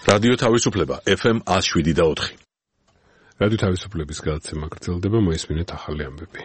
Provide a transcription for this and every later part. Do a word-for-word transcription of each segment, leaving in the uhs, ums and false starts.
რადიო თავისუფლება ეფ ემ one oh seven და four. რადიო თავისუფლების გადაცემა გრძელდება, მოისმინეთ ახალი ამბები.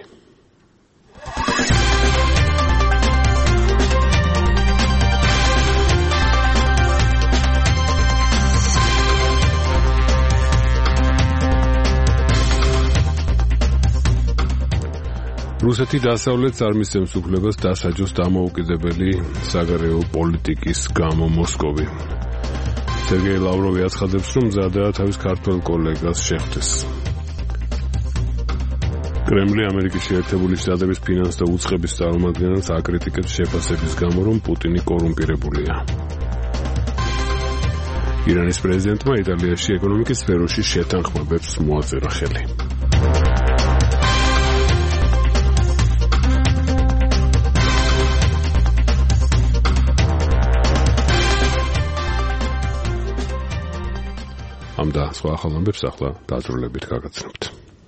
რუსეთი დასავლეთ წარმისცემს უფლებას დასაჯოს დამოუკიდებელი საგარეო პოლიტიკის გამო მოსკოვი. სერგეი ლავროვი აცხადებს, რომ მზადაა თავის ქართველ კოლეგას შეხვდეს. კრემლი ამერიკის შეერთებული შტატების ფინანს და უწყების წარმომადგენელს აკრიტიკებს შეფასების გამო, რომ პუტინი კორუმპირებულია. ირანის პრეზიდენტმა იტალიაში ეკონომიკის სფეროში შეთანხმებებს მოაწერა ხელი. ამ და სხვა ახალ ამბებს ახლა დაწვრილებით გაგაცნობთ.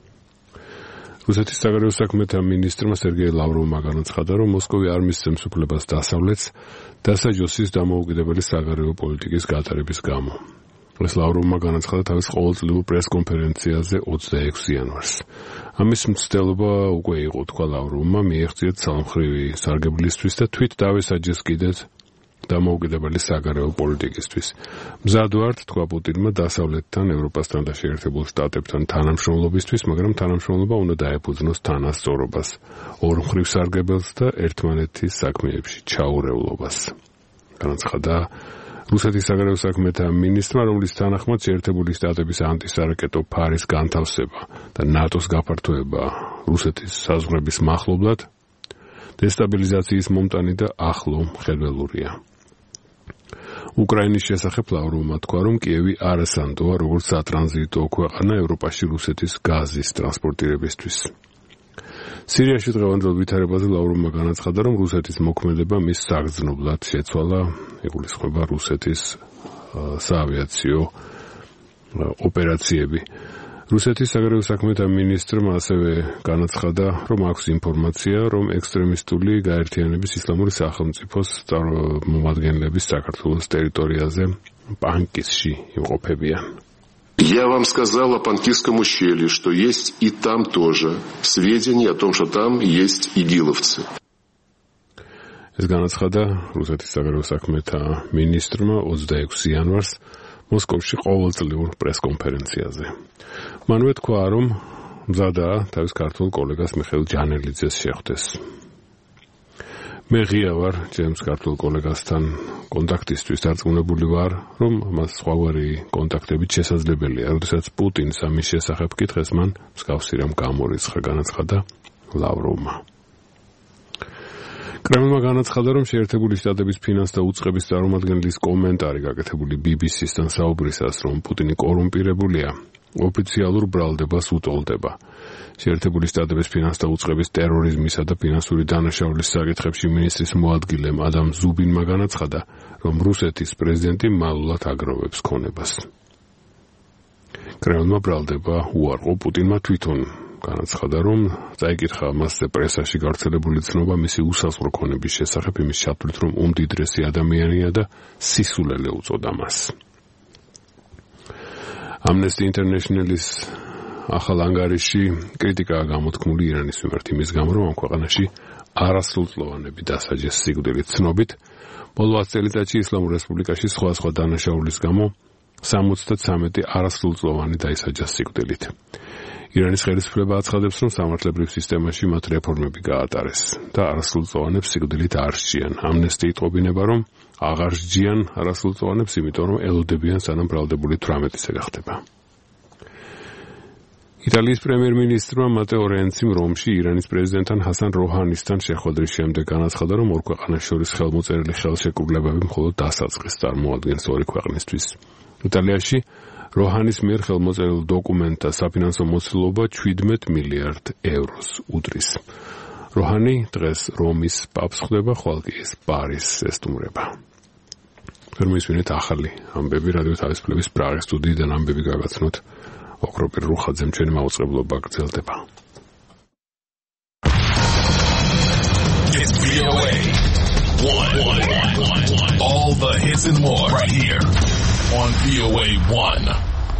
რუსეთის საგარეო საქმეთა მინისტრმა სერგეი ლავროვმა განაცხადა, რომ მოსკოვი არ მისცემს უფლებას დასავლეთს დასაჯოს ის დამოუკიდებელი საგარეო პოლიტიკის გატარების გამო. ეს ლავროვმა განაცხადა თავის ყოველწლიურ პრესკონფერენციაზე ოცდაექვსი იანვარს. ამის მცდელობა უკვე იყო, თქვა ლავროვმა, მიეღწიათ ცალმხრივი სარგებლისთვის და თვით დავესაჯეს კიდეც დამოუკიდებელი საგარეო პოლიტიკისთვის. მზად ვართ, თქვა პუტინმა, დასავლეთთან, ევროპასთან და შეერთებულ შტატებთან თანამშრომლობისთვის, მაგრამ თანამშრომლობა უნდა დაეფუძნოს თანასწორობას, ორმხრივ სარგებელს და ერთმანეთის საქმეებში ჩაურევლობას. განაცხადა რუსეთის საგარეო საქმეთა მინისტრმა, რომლის თანახმად შეერთებული შტატების ანტისარაკეტო ფარის განთავსება და ნატოს გაფართოება რუსეთის საზღვრების მახლობლად დესტაბილიზაციის მომტანი და ახლო მხედველურია. უკრაინის შესახებ ლავროვმა თქვა, რომ კიევი არასანდოა როგორც სატრანზიტო ქვეყანა ევროპაში რუსეთის გაზის ტრანსპორტირებისთვის. სირიაში დღევანდელ ვითარებაზე ლავროვმა განაცხადა, რომ რუსეთის მოქმედება მის საგრძნობლად შეცვალა, იგულისხმება რუსეთის საავიაციო ოპერაციები. რუსეთის საგარეო საქმეთა მინისტრმა ასევე განაცხადა, რომ აქვს ინფორმაცია, რომ ექსტრემისტული გაერთიანების ისლამური სახელმწიფოს წარმომადგენლები საქართველოს ტერიტორიაზე პანკისში იმყოფებიან. Я вам сказал о Панкисском ущелье, что есть и там тоже сведения о том, что там есть игиловцы. ეს განაცხადა რუსეთის საგარეო საქმეთა მინისტრმა ოცდაექვსი იანვარს მოსკოვში ყოველწლიურ პრესკონფერენციაზე. მანვე თქვა, რომ მზადაა თავის ქართველ კოლეგას მიხეილ ჯანელიძეს შეხვდეს. მე ღია ვარ ჩემს ქართველ კოლეგასთან კონტაქტისთვის დარწმუნებული ვარ, რომ მას სხვაგვარი კონტაქტებით შესაძლებელია. როდესაც პუტინს ამის შესახებ კითხეს, მან მსგავსი რამ გამორიცხა, განაცხადა ლავროვმა. კრემლმა განაცხადა, რომ შეერთებული შტატების ფინანს და უწყების წარმომადგენლის კომენტარი გაკეთებული ბი ბი სისთან საუბრისას, რომ პუტინი კორუმპირებულია, ოფიციალურ ბრალდებას უტოლდება. შეერთებული შტატების ფინანს და უწყების ტერორიზმისა და ფინანსური დანაშაულის საკითხებში მინისტრის მოადგილემ ადამ ზუბინმა განაცხადა, რომ რუსეთის პრეზიდენტი მალულად აგროვებს ქონებას. კრემლმა ბრალდება უარყო პუტინმა თვითონ განაცხადა, რომ წაიკითხა მასზე პრესაში გავრცელებული ცნობა მისი უსაზღვრო ქონების შესახებ იმის ჩათვლით, რომ უმდიდრესი ადამიანია და სისულელე უწოდა მას. Amnesty International-ის ახალ ანგარიში კრიტიკაა გამოთქმული ირანის მიმართ იმის გამო, რომ ამ ქვეყანაში არასრულწლოვანები დასაჯეს სიკვდილით ცნობით. ბოლო ათი წელიწადში ისლამურ რესპუბლიკაში სხვადასხვა დანაშაულის გამო სამოცდათვრამეტი არასრულწლოვანი დაისაჯა სიკვდილით. ირანის ხელისუფლება აცხადებს, რომ სამართლებრივ სისტემაში მათ რეფორმები გაატარეს და არასრულწლოვანებს სიკვდილით არ სჯიან. ამნესტი იტყობინება, რომ აღარ სჯიან არასრულწლოვანებს, იმიტომ რომ ელოდებიან სანამ ბრალდებული თვრამეტი გახდება. იტალიის პრემიერ-მინისტრმა მატეო რენციმ რომში ირანის პრეზიდენტთან ჰასან როჰანისთან შეხვედრის შემდეგ განაცხადა, რომ ორ ქვეყანას შორის ხელმოწერილი ხელშეკრულებები მხოლოდ დასაწყისს წარმოადგენს ორი ქვეყნისთვის. იტალიაში როჰანის მიერ ხელმოწერილ დოკუმენტთა საფინანსო მოცულობა შვიდმეტ მილიარდ ევროს უდრის. როჰანი დღეს რომის პაპს ხვდება, ხვალ კი ეს პარის ესტუმრება. ფერმისვინეთ ახალი ამბები რადიო თავისუფლების პრაღის სტუდიიდან ამბები გაგაცნოთ. ოქროპირ რუხაძემ ჩვენი მაუწყებლობა გრძელდება. All the hits and more right here on V O A one.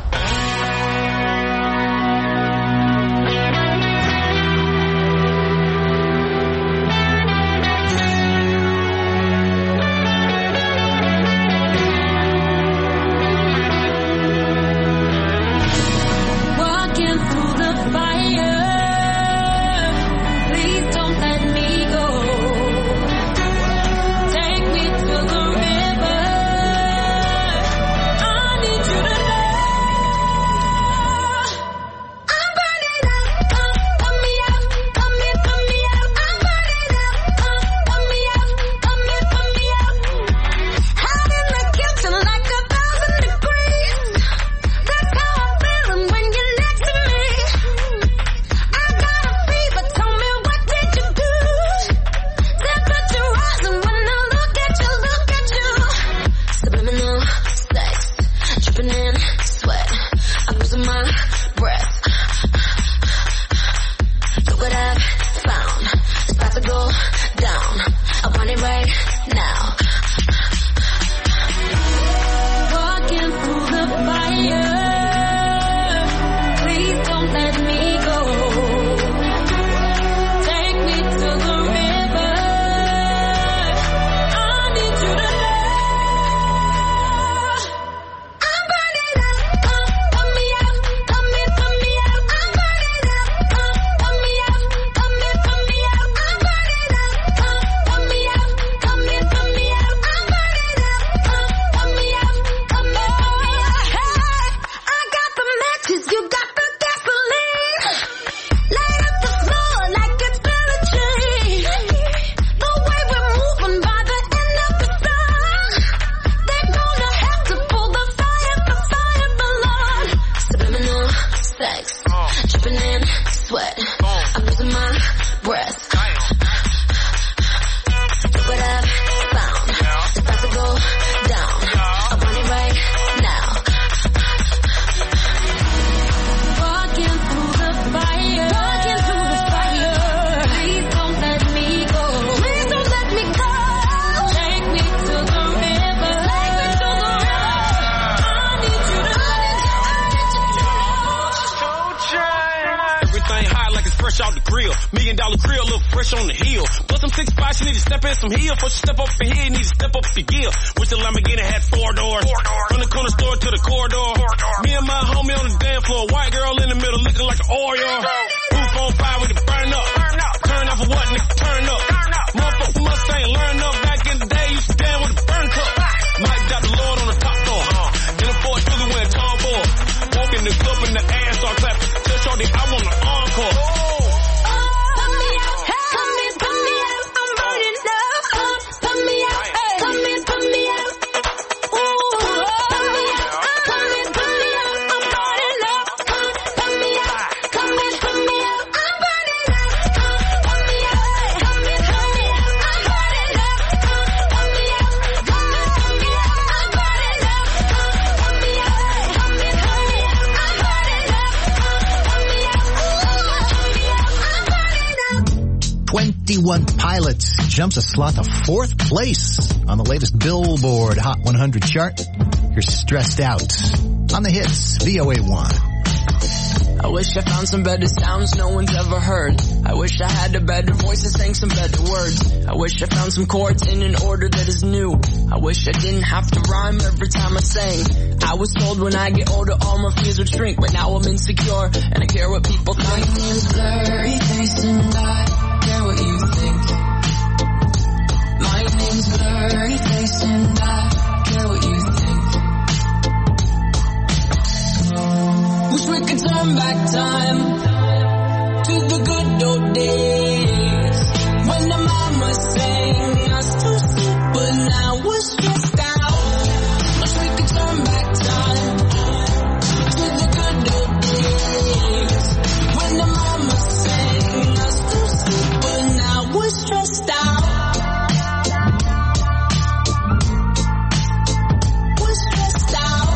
twenty-one Pilots jumps a slot to fourth place on the latest Billboard Hot one hundred chart. You're Stressed Out on the hits, V O A one. I wish I found some better sounds no one's ever heard. I wish I had a better voice and sang some better words. I wish I found some chords in an order that is new. I wish I didn't have to rhyme every time I sang. I was told when I get older all my fears would shrink, but now I'm insecure and I care what people think. My name's Blurry Face and I care what you think. My name's Blurry Face and I care what you think. Wish we could turn back time to the good old days when the mama sang us to sleep, but now we're stressed out. Wish we could turn back time to the good old days when the mama sang us to sleep, but now we're stressed out. We're stressed out.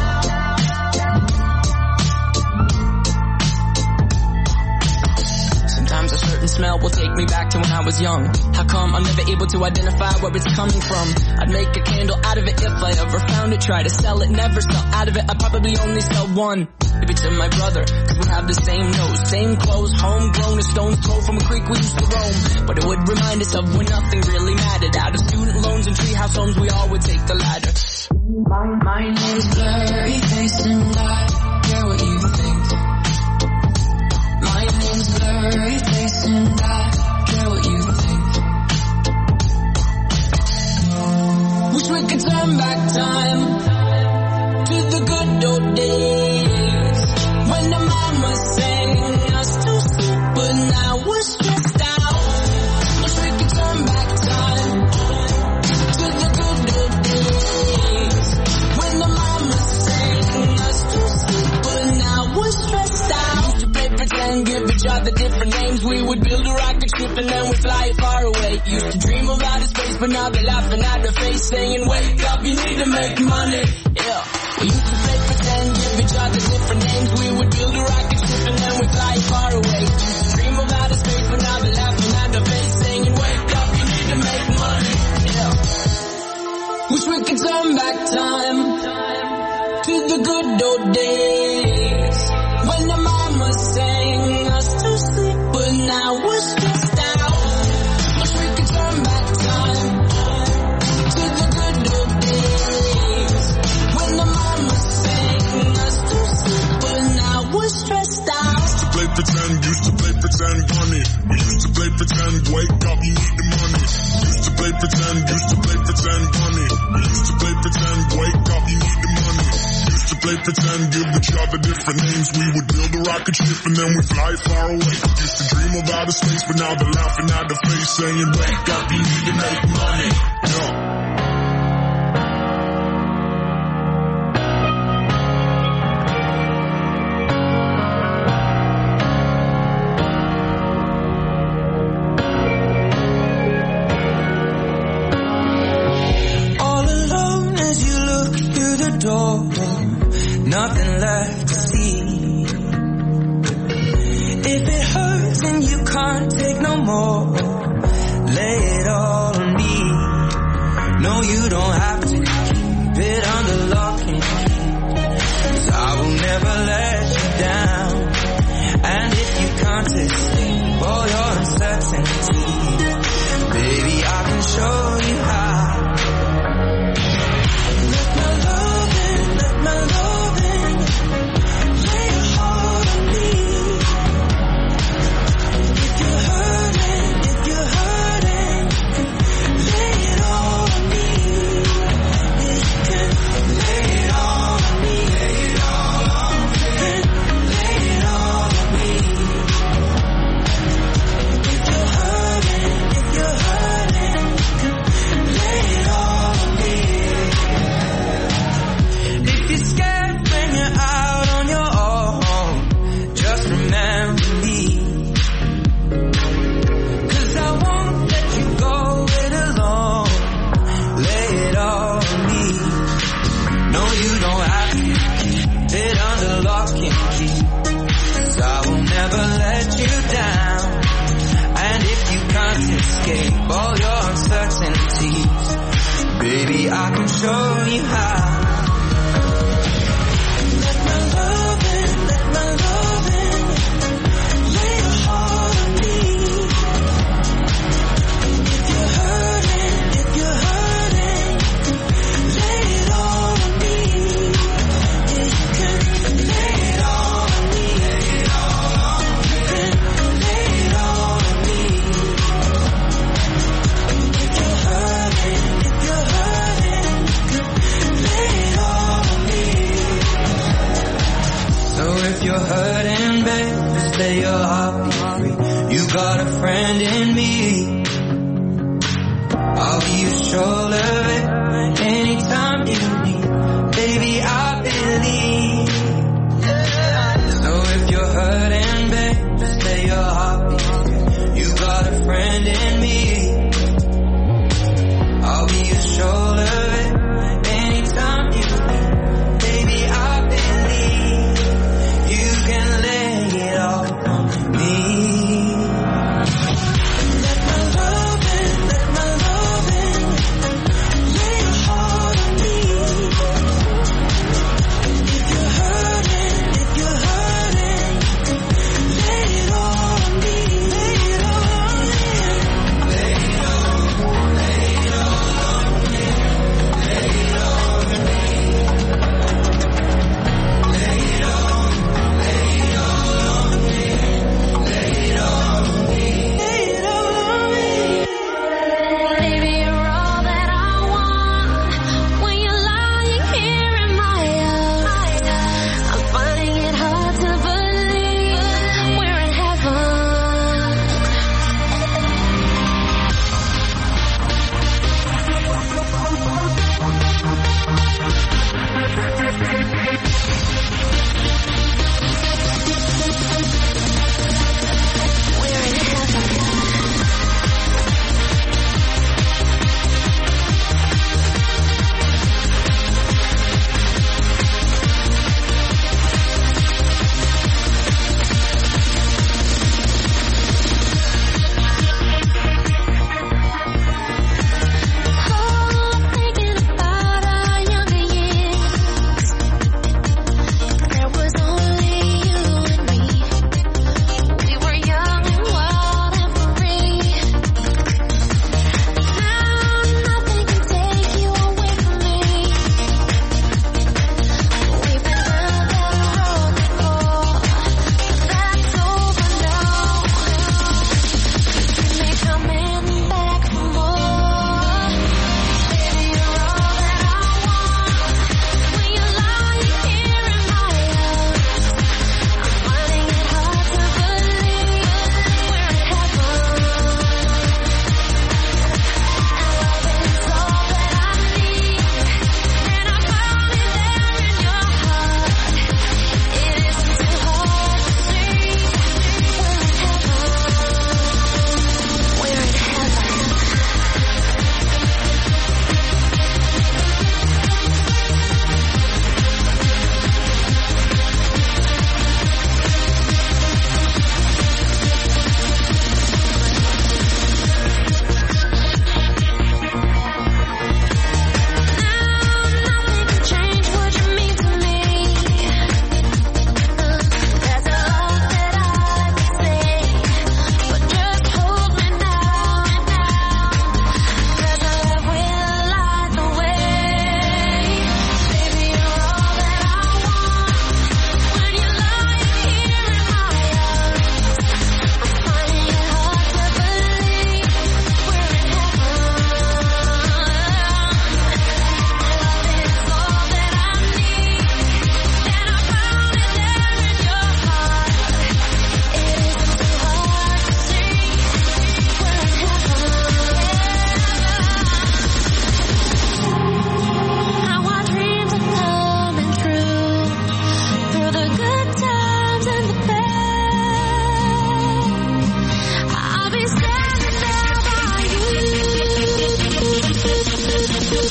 Smell will take me back to when I was young. How come I'm never able to identify where it's coming from? I'd make a candle out of it if I ever found it. Try to sell it, never sell out of it. I'd probably only sell one. Maybe to my brother, cause we have the same nose, same clothes, homegrown, a stone's throw from a creek we used to roam. But it would remind us of when nothing really mattered. Out of student loans and treehouse homes, we all would take the ladder. My, my name's Blurry Face and I care what you think. My name's Blurry Face and I care what you think. Wish we could turn back time to the good old days when the mama sang us to sleep, but now we're stressed out. Wish we could turn back time to the good old days when the mama sang us to sleep, but now we're stressed out. Used to play pretend, give each other different names. We would build a rocket ship and then we'd fly far away. Used to dream of outer space, but now they're laughing at the face, saying, wake up, you need to make money. Yeah. We used to play pretend, give each other different names. We would build a rocket ship and then we'd fly far away. Used to dream of outer space, but now they're laughing at the face, saying, wake up, you need to make money. Yeah. Wish we could turn back time to the good old days when the mama sang us to sleep, but now we're stressed out. Wish we could turn back time to the good old days when the mama sang us to sleep, but now we're stressed out. Used to play pretend, used to play pretend, funny. We used to play pretend, wake up, you need the money. Used to play pretend, used to play pretend, funny. We used to play pretend, wake up, you need the money. Used to play pretend, give each other different names. We would build a rocket ship and then we fly far away. Used to dream of outer space, but now they're laughing at the face, saying, wake up, you need to make money. Yeah. Nothing left to see. If it hurts and you can't take no more, lay it all on me. No, you don't have to keep it under lock and key, 'cause I will never let you down. And if you can't escape all your uncertainty, baby, I can show you how. Let my love in, let my love in. Lay your heart on me. If you're hurting, if you're hurting, lay it all on me. Yeah, you can lay it all on me. Lay it all on me. Lay it all on me. If you're hurting, if you're hurting, lay it all on me. If you're scared when you're out on your own, just remember me. 'Cause I won't let you go it alone. Lay it all on me. No, you don't have to keep it under lock and key, 'cause I will never let you down. And if you can't escape all your uncertainties, baby, I can show you how. Let my love in, let my love in. Lay your heart on me. If you're hurting, if you're hurting, lay it all on me. Yeah, you can lay it all on me. Lay it all on me. You can lay it all on me. If you're hurting, if you're hurting, lay it all on me. So if you're hurting, babe, just let your heart be free. You got a friend in me. I'll be your shoulder, babe, anytime you need. Baby, I believe. So if you're hurting, babe, just let your heart be free. You got a friend in me. I'll be your shoulder, babe, anytime you need. Baby, I believe you can lay it all on me.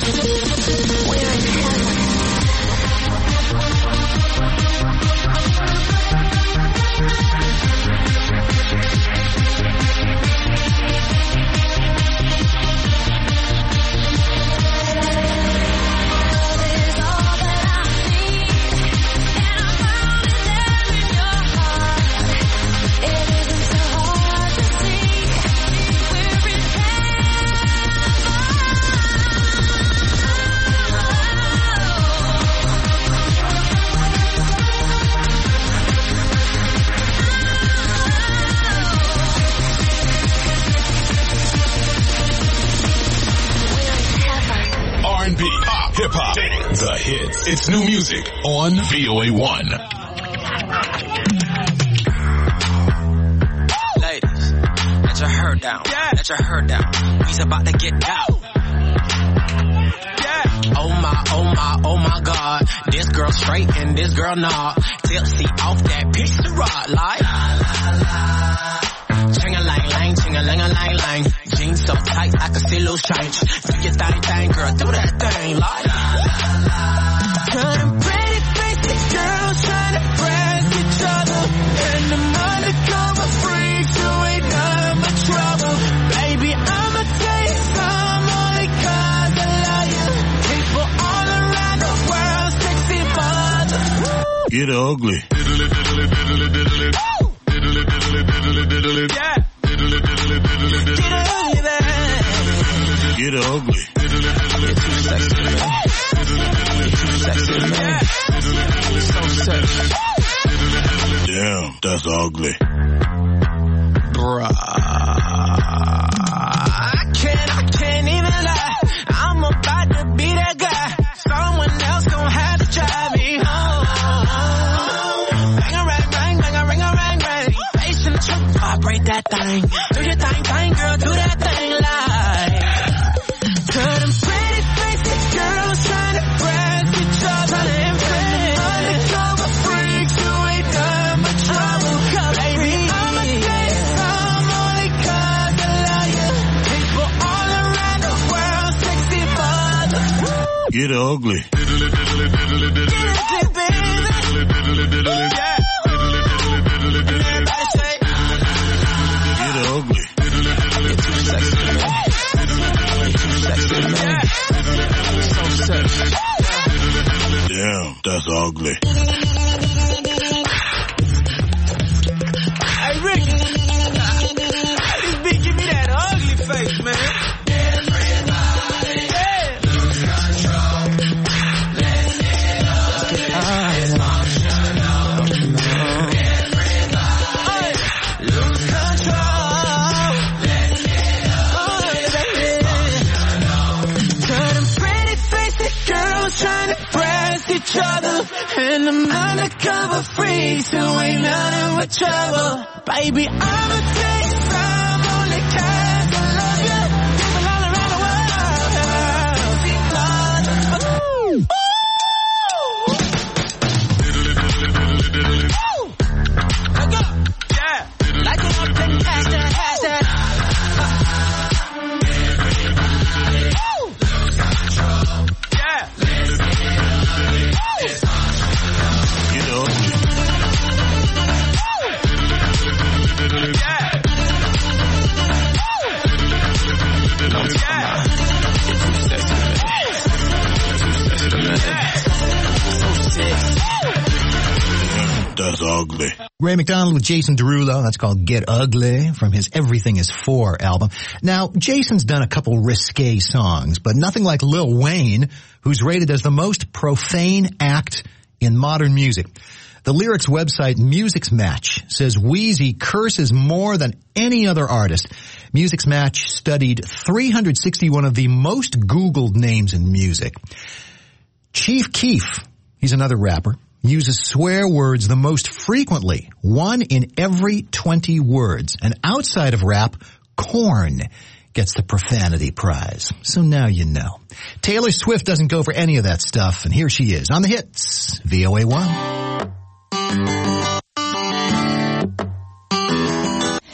Hip-hop, the hits. It's new music on V O A one. Ladies, let your hair down. Yeah. Let your hair down. We's about to get out. Yeah. Oh my, oh my, oh my God. This girl straight and this girl not. Tipsy off that pizza rock like. Ching-a-lang-lang, ching-a-lang-a-lang-lang. Jeans so tight I can see loose change. Do your thing, thing, girl, do that thing like. Turning pretty faces, girls trying to press each other. And the undercover freaks who ain't nothing but trouble. Baby, I'ma tell you some only cause I love you. People all around the world, sexy mother. Get ugly. Yeah. Get ugly there. Get ugly. You're too sexy to me. You're too sexy to me. So sexy. Damn, that's ugly. Bruh. I can't, I can't even lie. I'm about to be that guy. Someone else gon' have to drive me home. Bang a rang, rang, bang a ring a rang, rang. Bass in the truck, vibrate that thing. Do your thing, thing, girl, do that thing like. Turn them pretty faces, girls trying to press each other and friends. Undercover freaks who ain't done but trouble. Baby, I'ma tell you some only cause I love you. People all around the world, sexy mother. Get ugly. Get ugly, baby. Yeah. Everybody say, Get ugly. you're too sexy to me. You're too sexy to me. So sexy. Damn, that's ugly. Hey, Ricky. Hey, this beat give me that ugly face, man. Everybody, yeah. Lose control. Let's get ugly. Dysfunctional. Everybody, lose control. Let's get ugly. Turn them pretty faces, girls trying to press each other. And them undercover freaks who ain't nothing but trouble. Baby, I'ma tell you some only cause I love you. People all around the world. See mother. Ooh. Let go. Yeah. Like it up and past that, past that. Yeah. Get ugly. That's ugly. Ray McDonald with Jason Derulo. That's called Get Ugly from his Everything Is For album. Now, Jason's done a couple risque songs, but nothing like Lil Wayne, who's rated as the most profane act in modern music. The lyrics website Music's Match says Wheezy curses more than any other artist. Music's Match studied three hundred sixty-one of the most Googled names in music. Chief Keef, he's another rapper, uses swear words the most frequently, one in every twenty words. And outside of rap, Korn gets the profanity prize. So now you know. Taylor Swift doesn't go for any of that stuff, and here she is on the hits, V O A one.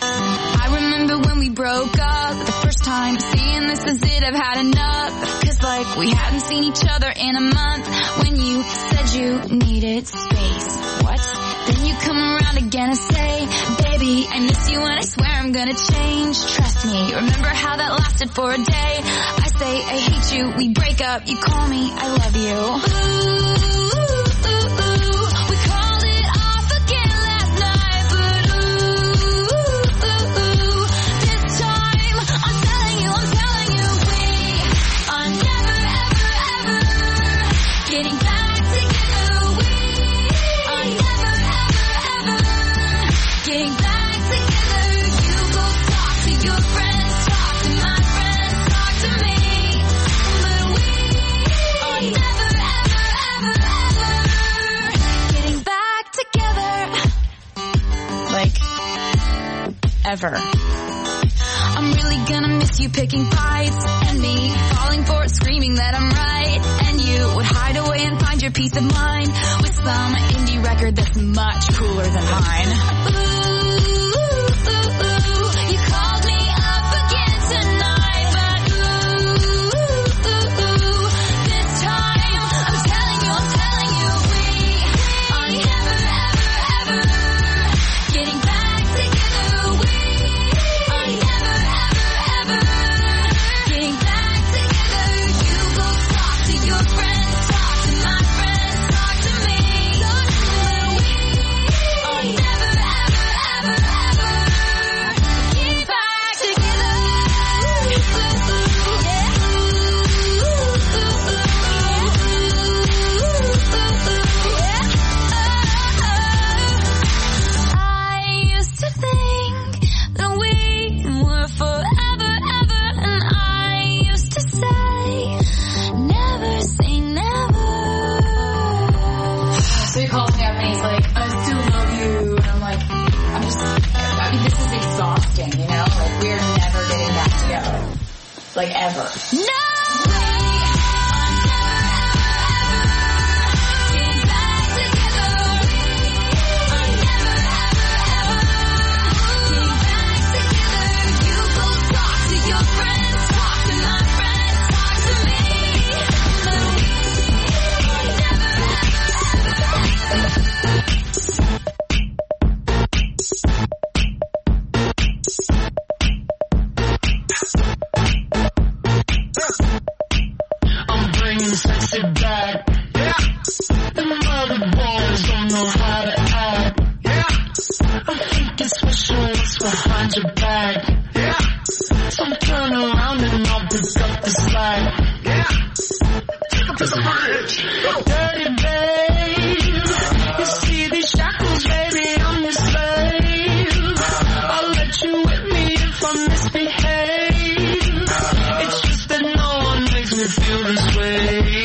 I remember when we broke up, the first time seeing this is it, I've had enough. Cause like we hadn't seen each other in a month. When you said you needed space, what? Then you come around again and say, baby, I miss you and I swear I'm gonna change. Trust me, remember how that lasted for a day? I say I hate you, we break up, you call me, I love you. Ooh, ooh, ooh, ooh. We called it off again last night, but ooh, ooh, ooh, ooh. This time, I'm telling you, I'm telling you, we are never, ever, ever getting back together. We are never, ever, ever getting back together. You go talk to your friends, talk to my friends, talk to me, but we are never, ever, ever, ever getting back together. Like, ever. I'm really gonna miss you picking fights, and me falling for it, screaming that I'm right, and you would hide away and find your peace of mind with some indie record that's much cooler than mine. Ooh, ooh, ooh, ooh. You called me up again tonight, but ooh, ooh, ooh, ooh. This time, I'm telling you, I'm telling you, we are never, ever, ever getting back together. We are never, ever, ever getting back together. You go talk to your friends, talk to my friends, talk to me, but we are never, ever, ever, ever getting back together. I used to think that we were forever, ever, and I used to say, never say never. So he calls me up and he's like, I still love you. And I'm like, I'm just, I mean, this is exhausting, you know? Like, we're never getting back together. Like, ever. No! We are never, ever, ever getting back together. We are never, ever, ever getting back together. You go talk to your friends, talk to my friends, talk to me, but we are never, ever, ever. I'm bringing sexy back. Yeah. The mother boys don't know how to act. Yeah. I'm thinking special what's behind your back. Yeah. So turn around and I'll pick up the slack. Yeah. Take up to the bridge. Dirty babe. You see these shackles, baby, I'm your slave. I'll let you whip me if I misbehave. It's just that no one makes me feel this way.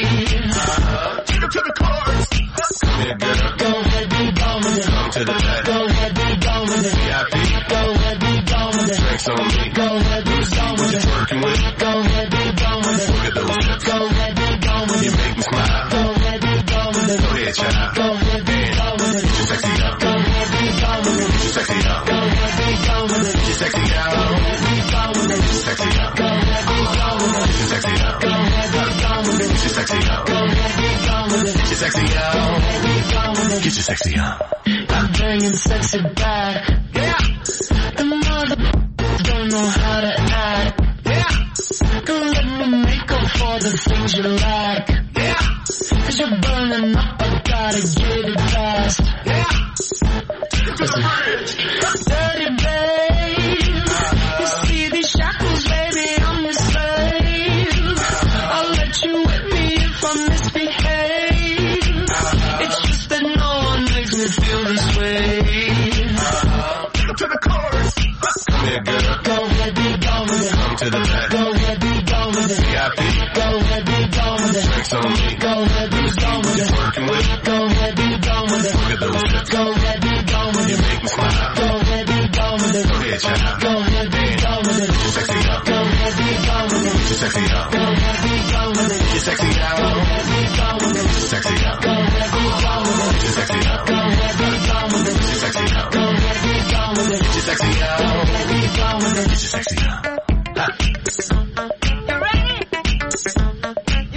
Take it to the chorus. Come here, girl. Go ahead, be gone with it. Come to the back. Go ahead, be gone with it. V I P. Go ahead, be gone with it. Drinks on me. Go ahead, be gone with it. Working with. Go ahead, be gone with it. Look at those hips. Go ahead, be gone with it. You make me smile. Go ahead, be gone with it. Go ahead, child. Go ahead, be gone with it. Get your sexy out. Go ahead, be gone with it. Get your sexy out. Go ahead, be gone with it. Get your sexy out. Go ahead, be gone with it. Get your sexy out. Go ahead, be gone with it. Get your sexy out. Go ahead, be gone with it. Get your sexy out. Go ahead, be gone with it. Get your sexy out. Go ahead, be gone with it. Get your sexy out. I'm bringing sexy back. Yeah. The mother don't know how to act. Yeah. Don't let me make up for the things you lack. Yeah. Cause you're burning up, I gotta get it fast. Yeah. Take it to the bridge. Dirty babe. You see these shackles, baby, I'm your slave. I'll let you whip me if I misbehave. It's just that no one makes me feel this way. Take it to the chorus. Come here, girl. Go ahead, be gone with it. Come to the back. Go ahead, be gone with it. V I P. Go ahead, be gone with it. Drinks on me. Go ahead, be gone with it. Working with. Go ahead, be gone with it. Look at those hips. Go ahead, be gone with it. You make me smile. Go ahead, be gone with it. Go ahead, child. Go ahead, be gone with it. Get your sexy out. Go ahead, be gone with it. Get your sexy out. Go ahead, be gone with it. Get your sexy out. Go ahead, be gone with it. Get your sexy out. Go ahead, be gone with it. Get your sexy out. Go ahead, be gone with it. Get your sexy out. Go ahead, be gone with it. Get your sexy out. Go ahead, be gone with it. Get your sexy out. You ready?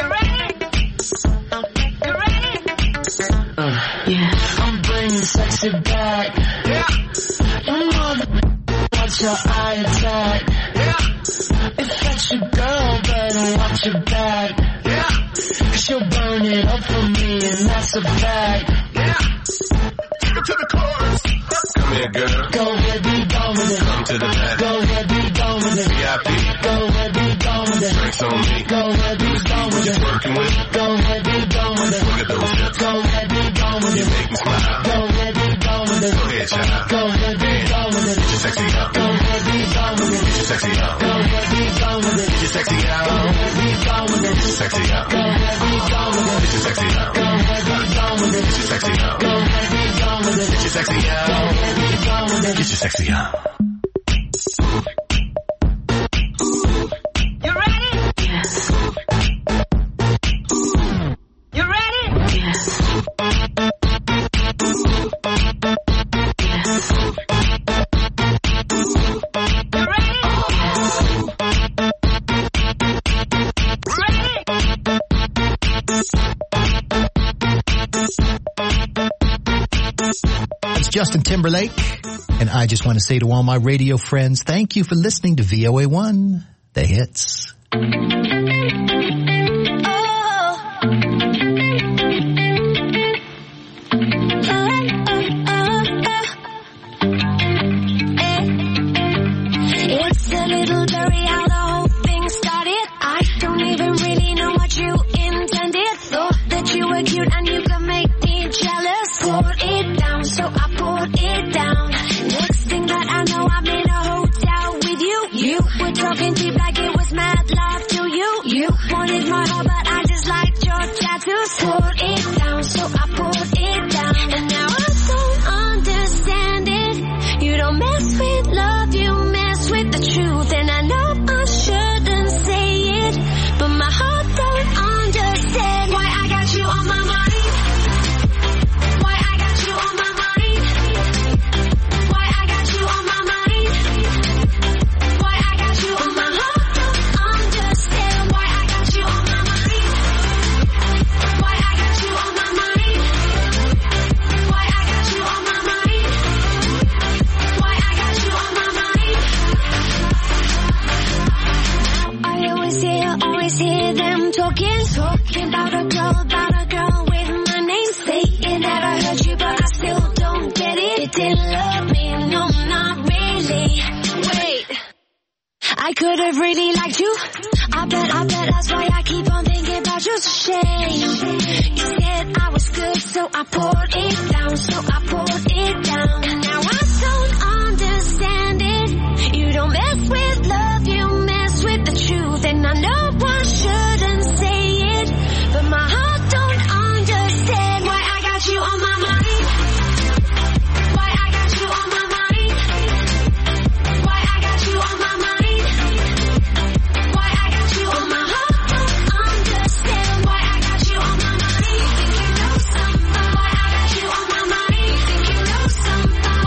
bounce it back. Yeah. You mother, watch your eye attack. Yeah. If that's your girl, better watch your back. Yeah. She'll burn it up for me, and that's a fact. Yeah. Take her to the chorus. Come here, girl. Go ahead, be gone with it. Come to the back. Go ahead, be gone with it. V I P. Go ahead, be gone with it. Drinks on me. Go ahead, be gone with it. Working with it. Go ahead, be gone with it. Look at those hips. Go ahead, be gone with it. You make me smile. Go ahead, be gone with it. Go ahead, child. Go ahead, be gone with it. Get your sexy out. Go ahead, be gone with it. Get your sexy out. Go ahead, be gone with it. Get your sexy out. Go ahead, be gone with it. Get your sexy out. Go ahead, be gone with it. Get your sexy out. Go ahead, be gone with it. Get your sexy out. Go ahead, be gone with it. Get your sexy out. Go ahead, be gone with it. Get your sexy out. You ready? Yes. You ready? Yes. It's Justin Timberlake, and I just want to say to all my radio friends, thank you for listening to V O A one, The Hits. It's a little blurry how the whole thing started. I don't even really know what you intended. Thought that you were cute and you could make me jealous. Poured it down, so I poured it down. Next thing that I know, I'm in a hotel with you. You were talking cheap like it was mad love to you. You wanted my heart, but I just liked your tattoos. Poured it down, so I poured it down. And now I don't understand it. You don't mess with love, you mess with the truth. And I know I shouldn't say it, but my heart don't understand why I got you on my mind. Why I got you on my mind. Why I got you on my mind. Why I got you on my heart don't understand why I got you on my mind. Why I got you on my mind. Why I got you on my mind. Why I got you on my mind. I always hear, always hear them talking, talking about a girl, about a girl with my name. Saying that I heard you, but I still don't get it. You didn't love me, no, not really. Wait, I could have really liked you. I bet, I bet that's why I keep on thinking about you. It's a shame. You said I was good, so I poured it down, so I poured it down. And now I don't understand it. You don't mess with love, you mess with the truth. And I know I shouldn't say it, but my heart don't understand why I got you on my mind. Why I got you on my mind. Why I got you on my mind. Why I got you on my heart don't understand why I got you on my mind. You think you know somebody? Why I got you on my mind? You think you know somebody?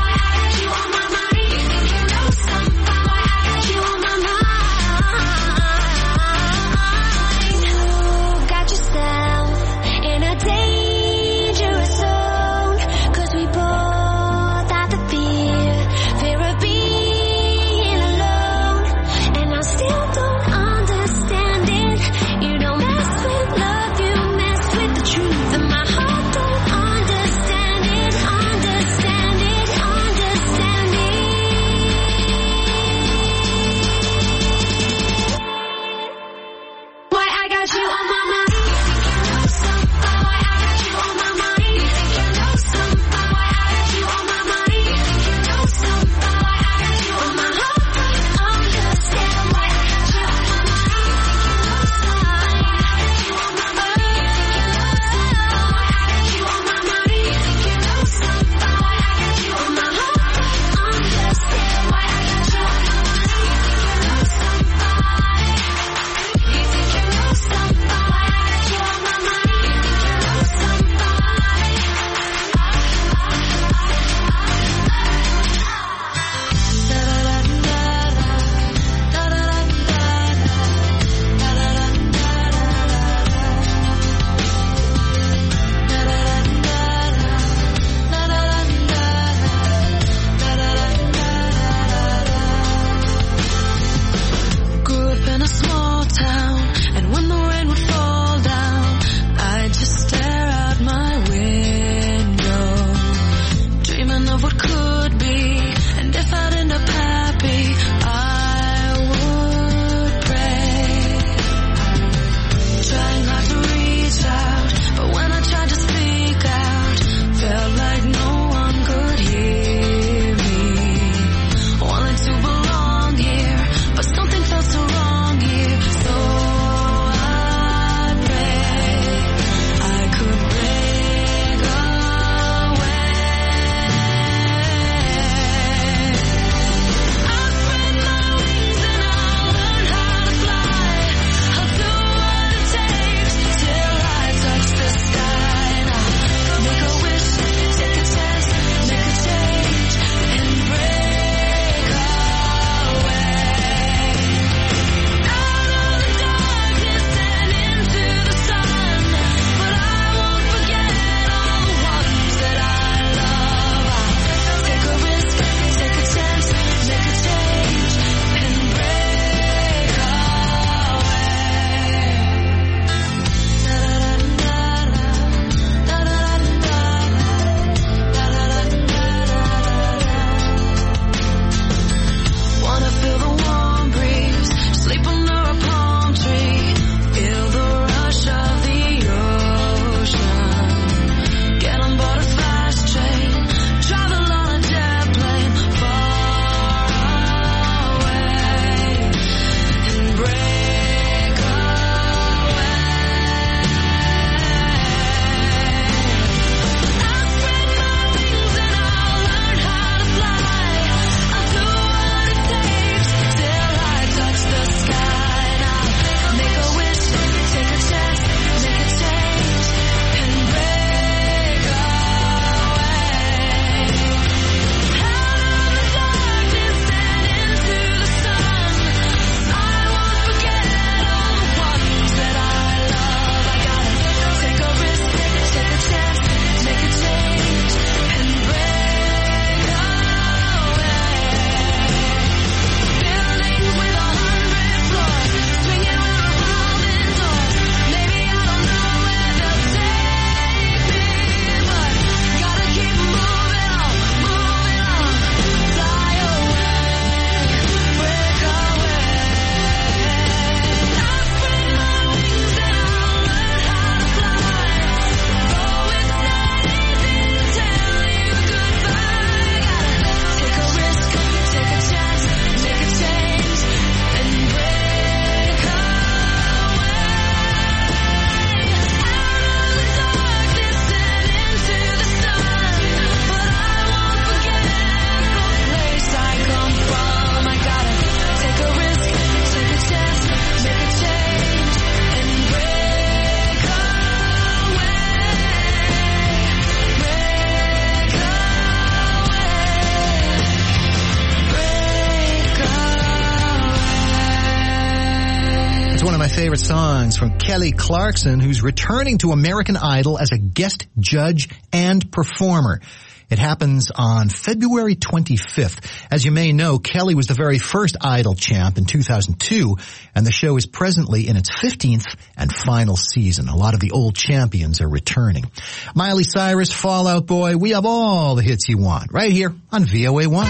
one of my favorite songs from Kelly Clarkson, who's returning to American Idol as a guest judge and performer. It happens on February twenty-fifth. As you may know, Kelly was the very first Idol champ in two thousand two, and the show is presently in its fifteenth and final season. A lot of the old champions are returning. Miley Cyrus, Fall Out Boy, we have all the hits you want right here on V O A one.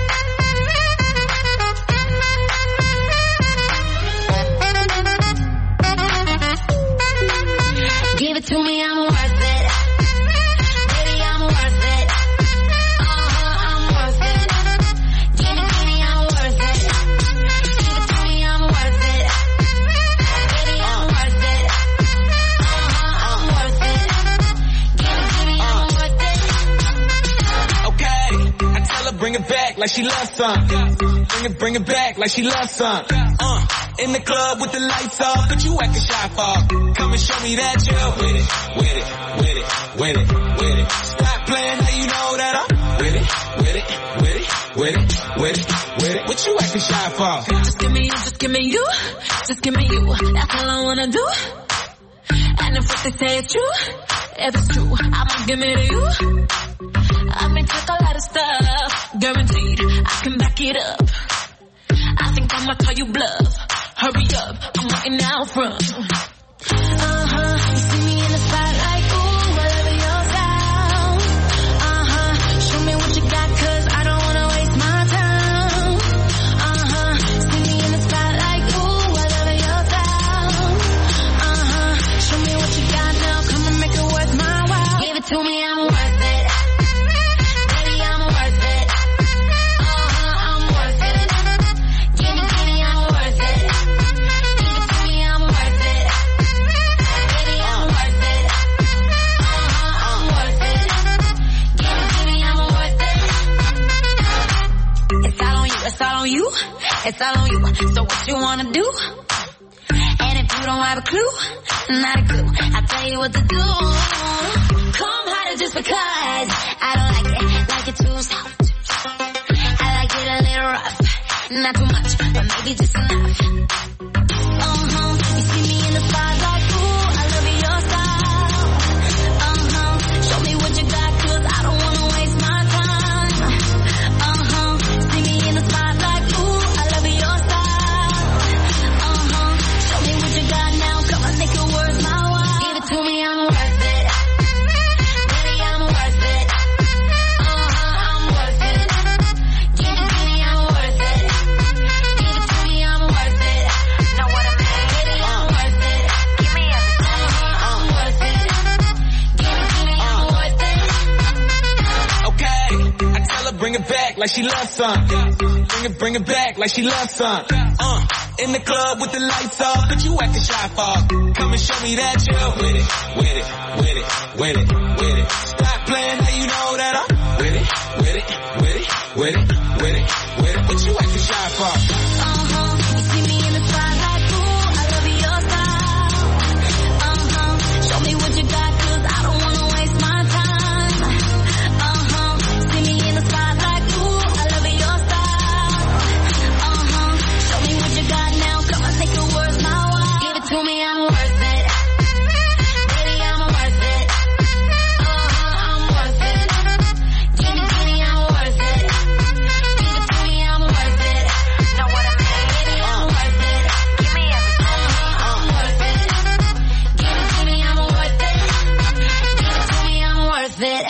Give it to me, I'm worth it. Baby, I'm worth it. Uh-huh, I'm worth it. Give it to me, I'm worth it. Give it to me, I'm worth it. Baby, I'm worth it. Uh-huh, I'm worth it. Give it to me, I'm worth it. Okay, I tell her bring it back like she loves some. Bring it, bring it back like she loves some. Uh. In the club with the lights off, but you acting shy for. Come and show me that you're with it, with it, with it, with it, with it. Stop playing, now you know that I'm with it, with it, with it, with it, with it, with it. What you acting shy for? Just give me you, just give me you, just give me you. That's all I wanna do. And if what they say is true, if it's true, I'ma give it to you. I may take a lot of stuff, guaranteed I can back it up. I think I'ma call you bluff. Hurry up, I'm waiting out front. Uh-huh, you see me in the spotlight, ooh, I love your style. Uh-huh, show me what you got, cause I don't wanna waste my time. Uh-huh, see me in the spotlight, ooh, I love your style. Uh-huh, show me what you got now, come and make it worth my while. Give it to me, I'm worth it. Baby, I'm worth it. Uh-huh, I'm worth it. Give it to me, I'm worth it. It's all on you, it's all on you. So what you wanna do? And if you don't have a clue, not a clue, I'll tell you what to do. Come harder just because I don't like it, like it too soft. I like it a little rough, not too much, but maybe just enough. Uh-huh, you see me in the spotlight, ooh, I love your style. Uh-huh, show me what you got, cause I don't wanna waste my time. Uh-huh, see me in the spotlight, ooh, I love your style. Uh-huh, show me what you got now, come on, make it worth my while. Give it to me, I'm worth it. Baby, I'm worth it. Uh-huh, I'm worth it. Give it to me, I'm worth it. Give it to me, I'm worth it. Know what I mean? Baby, I'm worth it. Give me everything. Uh-huh, I'm worth it. Give it to me, I'm worth it. Okay, I tell her bring it back like she loves some. Bring it, bring it back like she loves some. Uh, in the club with the lights off, but you acting shy for. Come and show me that you're with it, with it, with it, with it, with it. Stop playing, now you know that I'm with it, with it, with it, with it, with it, with it. What you acting shy for? Uh-huh, you see me in the spotlight, ooh, I love your style. Uh-huh, show me what you got, cause I don't wanna waste my time. Uh-huh, see me in the spotlight, ooh, I love your style. Uh-huh, show me what you got now, come on, make it worth my while. Give it to me, I'm worth it. Baby, I'm worth it. Uh-huh, I'm worth it. Give it to me, I'm worth it. Give it to me, I'm worth it. Know what I mean? Baby, I'm worth it. Give me everything. Uh-huh, I'm worth it. Give it to me, I'm worth it. Give it to me, I'm worth it.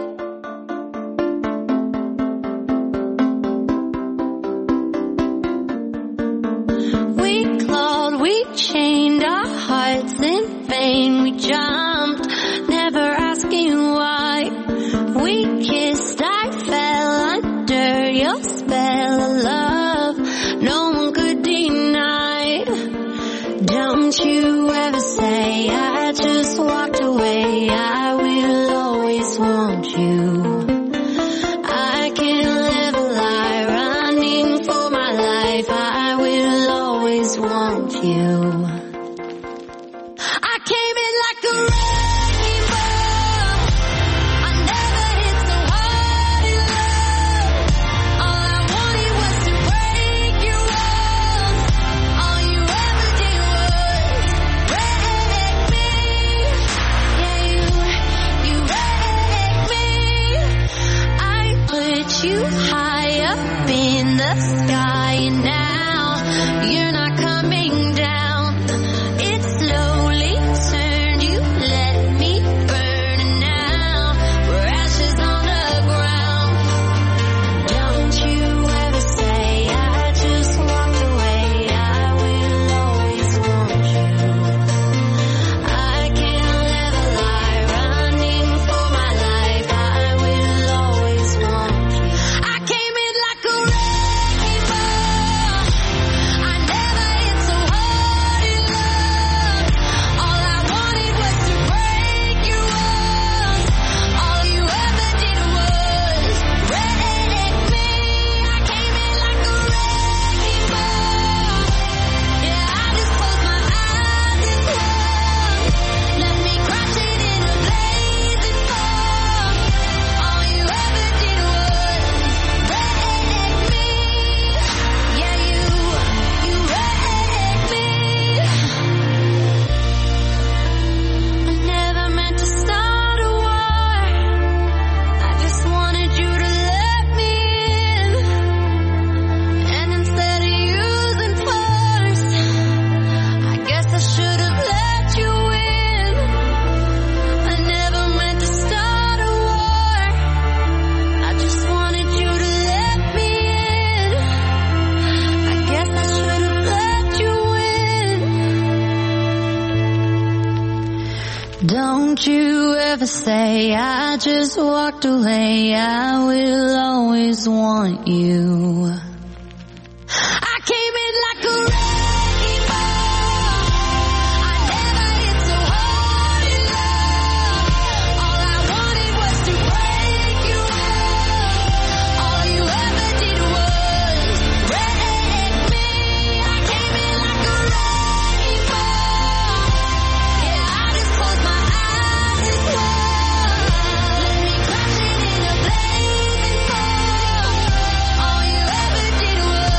We clawed, we chained our hearts in vain. We jumped, never asking why. We kissed, I fell under your spell of love. No one could deny. Don't you ever say I just walked away. I will always want you. I can't live a lie, running for my life. I will always want you. I came in like a rainbow. I never hit so hard in love. All I wanted was to break your walls. All you ever did was Don't you ever say I just walked away. I will always want you. I came in like a rainbow. I never hit so hard in love. All I wanted was to break you up. All you ever did was break me. I came in like a rainbow. Yeah, I just closed my eyes and swore. Let me crashing in a blazing fire. All you ever did was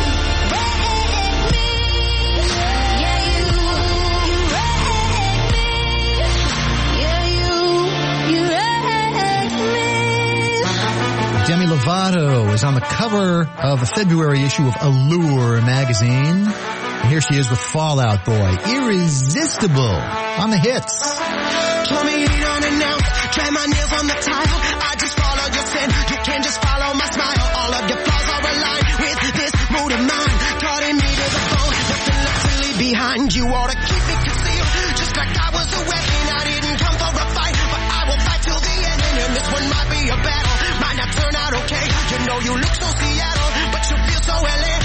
Demi Lovato is on the cover of the February issue of Allure magazine. And here she is with Fall Out Boy. Irresistible on the hits. Told me you don't announce, try my nails on the tile. I just follow your sin, you can just follow my smile. All of your flaws are aligned with this mood of mine. Calling me to the phone, nothing left to leave behind. You ought to keep it concealed, just like I was a wedding. I didn't come for a fight, but I will fight till the end. And this one might be a battle, might not turn out okay. You know you look so Seattle, but you feel so L A.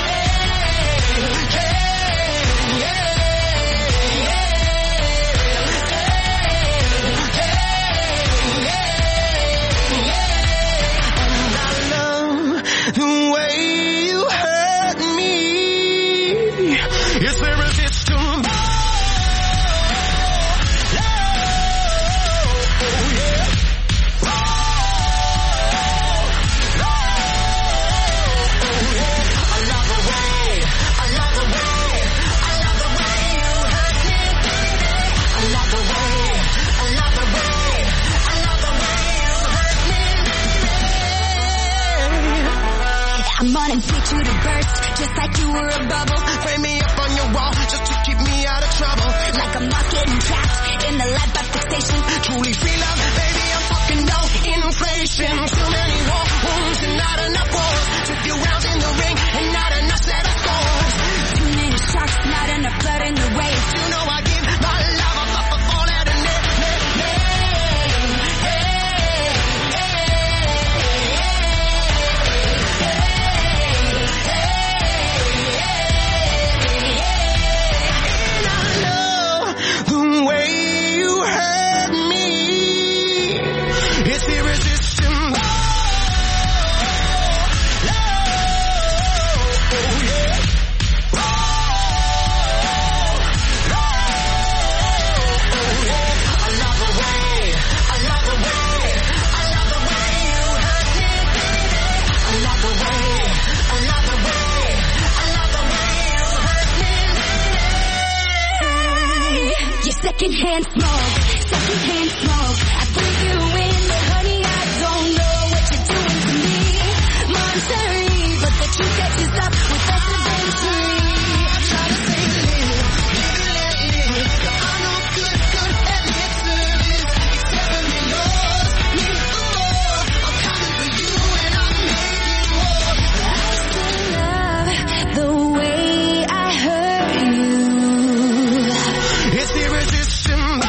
The way you hurt me, it's irresistible. I'm running sweet to the burst, just like you were a bubble. Frame me up on your wall, just to keep me out of trouble. Like a moth getting trapped in the light by fixation. Truly free love, baby, I'm fucking no inflation. Too many war wounds and not enough wars. Took few rounds in the ring and not enough set of scores. Too many sharks, not enough blood in the waves. You know I give my love up, up, up, all out of net, net, net. Secondhand smoke, secondhand smoke. I breathe you in, but honey, I don't know what you're doing to me. Monterey, but the truth catches up with us eventually. I'm trying to say live, live, live, live. I know good, good, and it's service. It's definitely yours, need for more. I'm coming for you and I'm making more. I still love the way I hurt you. It's irresistible.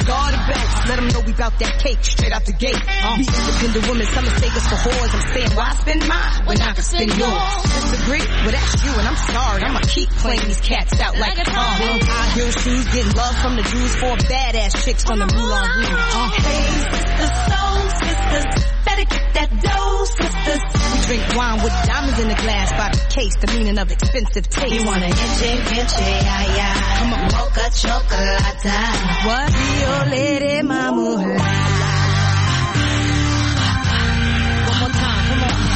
guard the best. Let them know we bout that cake straight out the gate. Uh. We independent women, some mistake us for whores. I'm saying, why spend mine when I can spend yours? Disagree? Well, that's you, and I'm sorry. I'ma keep playing these cats out like a car. High heel shoes, getting love from the Jews, four badass chicks from the Moulin Rouge. Uh. Hey, sisters, soul sisters, better get that dough, sisters. We drink wine with diamonds in the glass by the case, the meaning of expensive taste. You want a inche, inche, ay, ay. Come on, mocha chocolate. What? Rio Lady Mama. One more time, come on.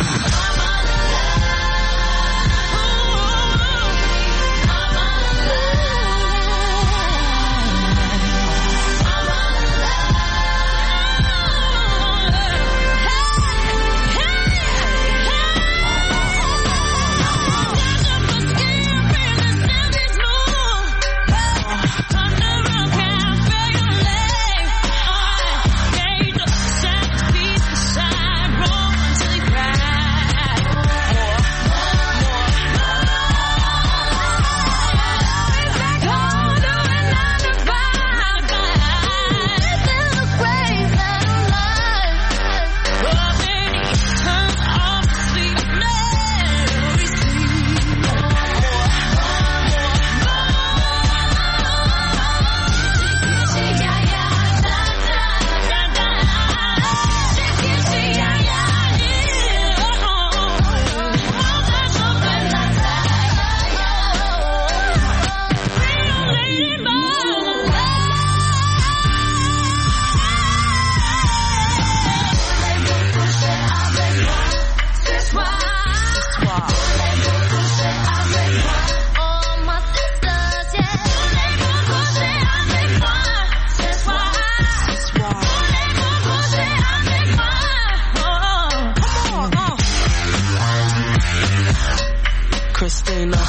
Christina,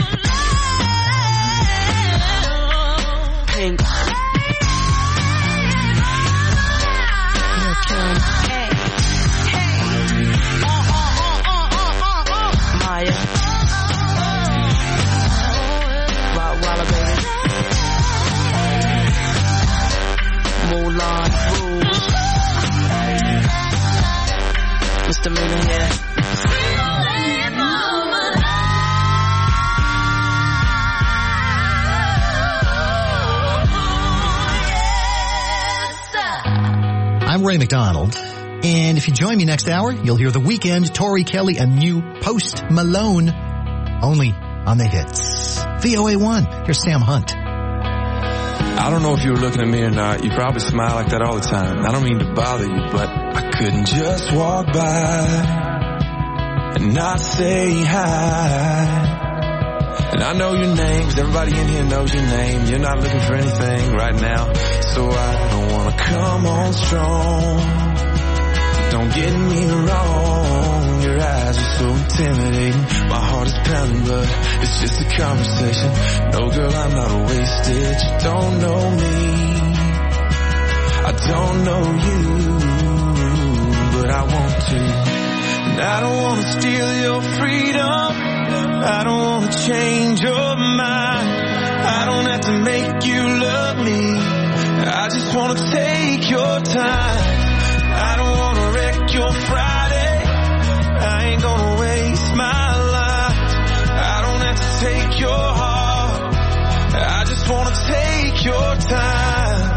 Pink, Hey, hey, uh, uh, uh, uh, uh, uh. Maya, Rottweiler baby, Moulin Rouge, misdemeanor here. I'm Ray McDonald, and if you join me next hour, you'll hear The Weeknd, Tori Kelly, and new Post Malone, only on the hits. V O A one, here's Sam Hunt. I don't know if you were looking at me or not. You probably smile like that all the time. I don't mean to bother you, but I couldn't just walk by and not say hi. And I know your name, 'cause everybody in here knows your name. You're not looking for anything right now, so I don't wanna come on strong. Don't get me wrong, your eyes are so intimidating. My heart is pounding, but it's just a conversation. No, girl, I'm not wasted. You don't know me, I don't know you, but I want to. And I don't wanna steal your freedom, I don't wanna change your mind. I don't have to make you love me, I just wanna take your time. I don't wanna wreck your Friday, I ain't gonna waste my life. I don't have to take your heart, I just wanna take your time.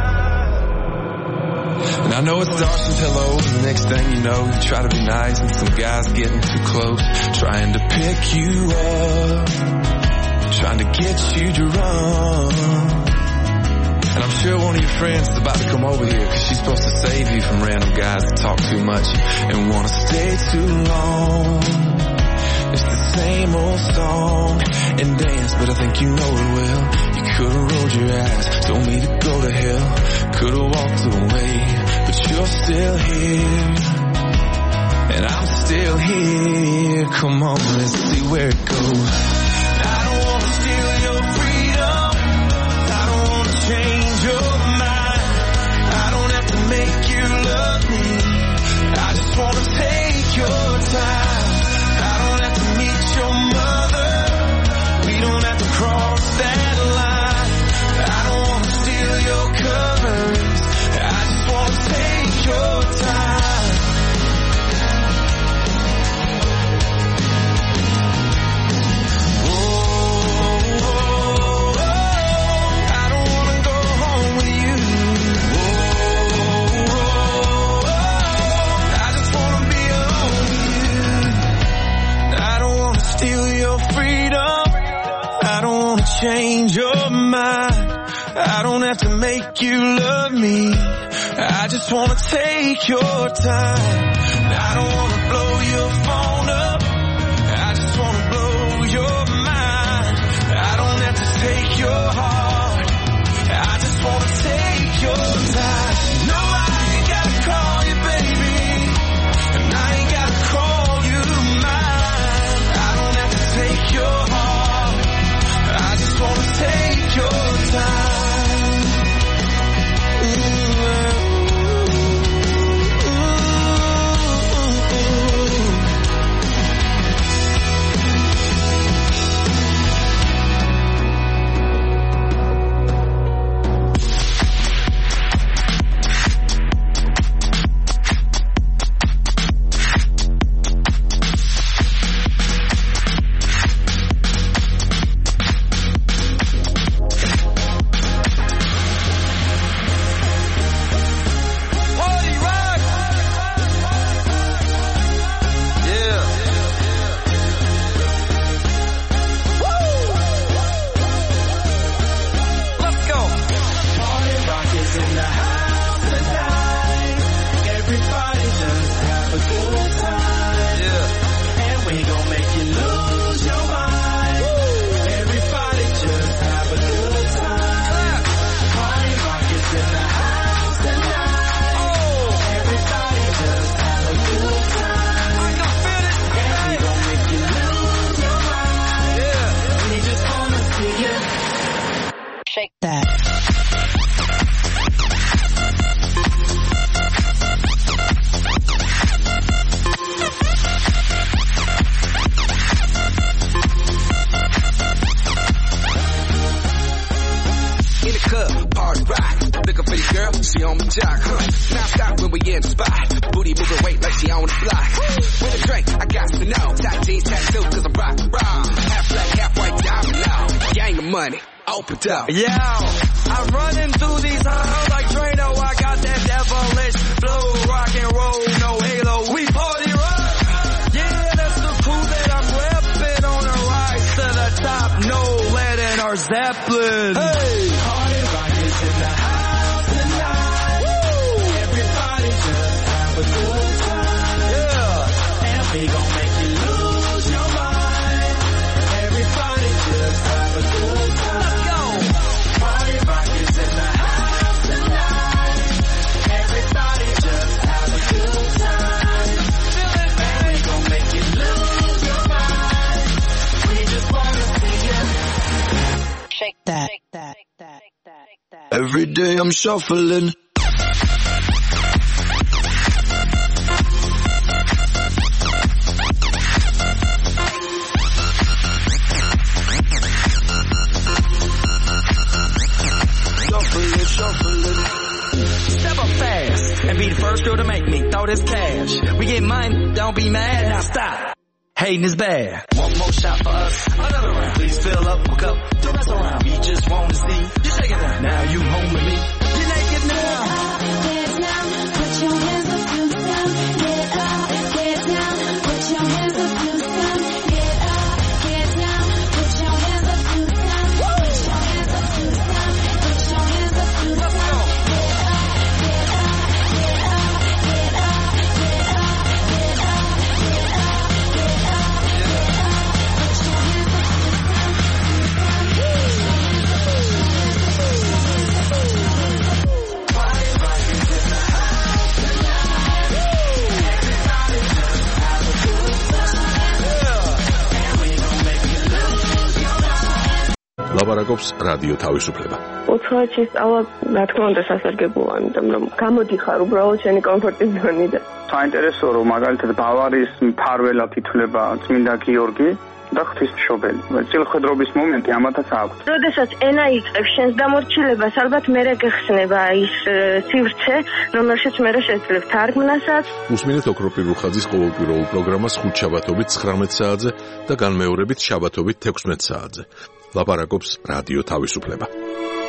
And I know it starts with hello, and the next thing you know, you try to be nice, and some guy's getting too close, trying to pick you up, trying to get you to run. And I'm sure one of your friends is about to come over here, 'cause she's supposed to save you from random guys that talk too much and wanna stay too long. It's the same old song and dance, but I think you know it well. You could've rolled your eyes, told me to go to hell, could've walked away, but you're still here, and I'm still here. Come on, let's see where it goes. I don't wanna steal your freedom, I don't wanna change your mind. I don't have to make you love me, I just wanna take your time. I don't have to meet your mother, we don't have to cross that line. I don't wanna steal your cover and change your mind. I don't have to make you love me. I just wanna take your time. I don't wanna blow your phone up. I just wanna blow your mind. I don't have to take your heart. I just wanna take your time. No, I ain't gotta call you baby, and I ain't gotta call you mine. I don't have to take your heart. I just wanna take your time. Ooh. Yo, I'm running through these halls like Drano. I got that devilish flow, rock and roll, no halo. We party rock. Yeah, that's the crew that I'm repping on the rise to the top. No lead in our Zeppelin. Hey, party rock is in the house tonight. Woo! Everybody just have a good time. Yeah, and we gon' make you lose your mind. Everybody just have a good time. Let's go. Party rock is in the house tonight. Everybody just have a good time. Feel it, man. We gon' make you lose your mind. We just wanna see you shake that, shake that, shake that, shake that, shake that. Every day I'm shuffling. Shuffling, shuffling. Step up fast and be the first girl to make me throw this cash. We get mine, don't be mad, now stop. Hating is bad. One more shot for us, another round. Please fill up a cup, don't mess around. We just wanna see you shake it down. Now you home with me. You're naked now. Get down, put your hands up to the sound. Get up, get down, put your hands up to the sound. Get up, get down, put your hands up to the sound. Put your hands up to the sound. Put your hands up to the sound. Get up, get up, get up, get up, get up, get up, get up, get up, get up. Put your hands up to the sound. Party rock is in the house tonight. Everybody just have a good time. And we gon' make you lose your mind. ლაპარაკობს რადიო თავისუფლება. უცხოეთში სწავლა, რა თქმა უნდა, სასარგებლოა, იმიტომ რომ გამოდიხარ უბრალოდ შენი კომფორტის ზონიდან. საინტერესო რომ მაგალითად ბავარიის მფარველად ითვლება წმინდა გიორგი და ღვთისმშობელი. წილხვედრობის მომენტი ამათაც აქვს. როდესაც ენა იწყებს შენს დამორჩილებას, ალბათ მერე გეხსნება ის სივრცე, რომელშიც მერე შეძლებ თარგმნასაც. უსმინეთ ოქროპირ რუხაძის ყოველკვირეულ პროგრამას ხუთშაბათობით ცხრამეტ საათზე და განმეორებით შაბათობით თექვსმეტ საათზე. ლაპარაკობს რადიო თავისუფლება.